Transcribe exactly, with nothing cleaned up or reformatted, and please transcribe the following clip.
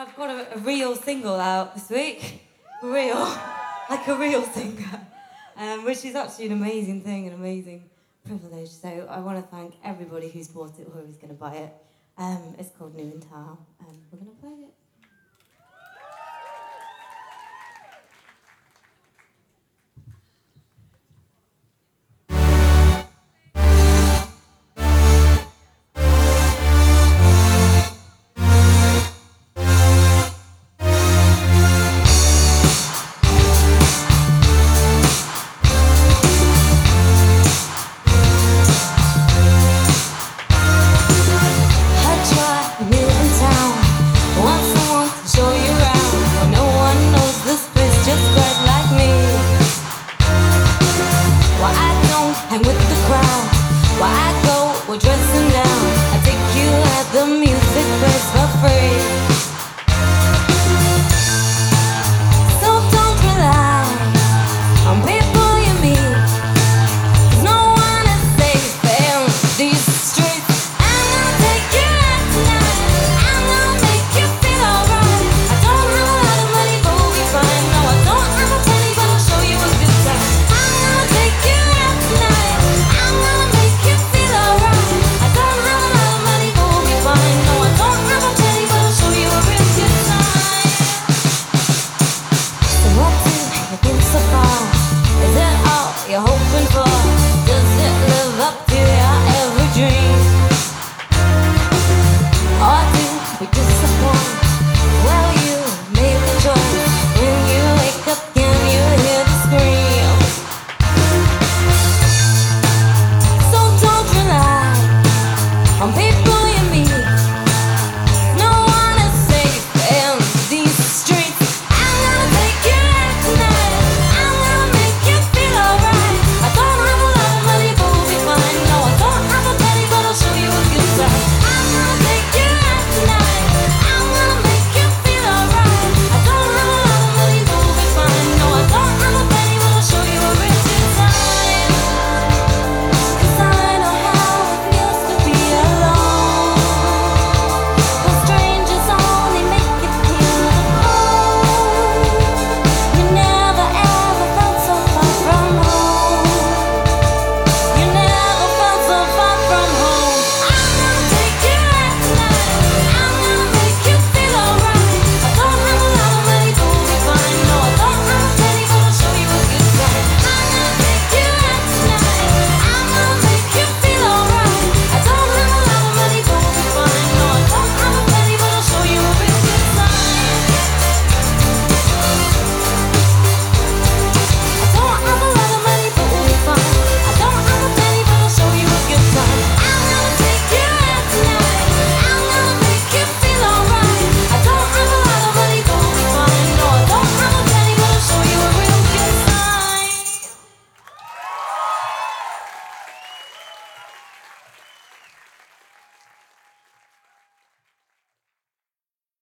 I've got a, a real single out this week. Real. Like a real singer. Um, which is actually an amazing thing, an amazing privilege. So I want to thank everybody who's bought it or who's going to buy it. Um, it's called New in Town. Um, we're going to